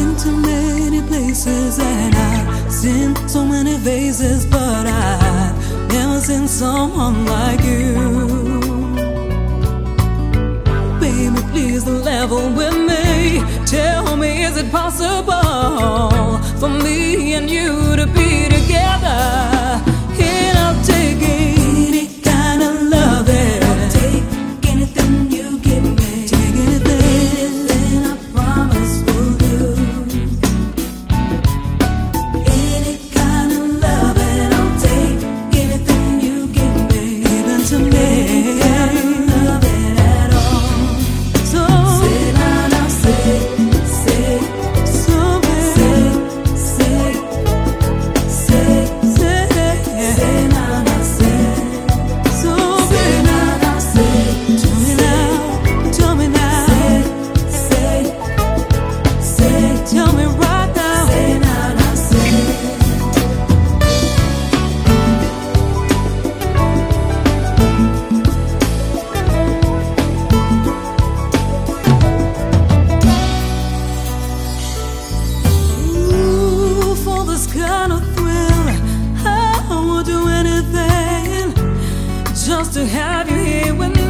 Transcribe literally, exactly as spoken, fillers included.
been to many places and I've seen so many faces, but I've never seen someone like you. Baby, please level with me. Tell me, is it possible for me and you to be together? And I'll take any kind of loving. I'll take anything you give me. Take anything, I promise will do. Any kind of loving, I'll take anything you give me. Even to me. Just to have you here with me.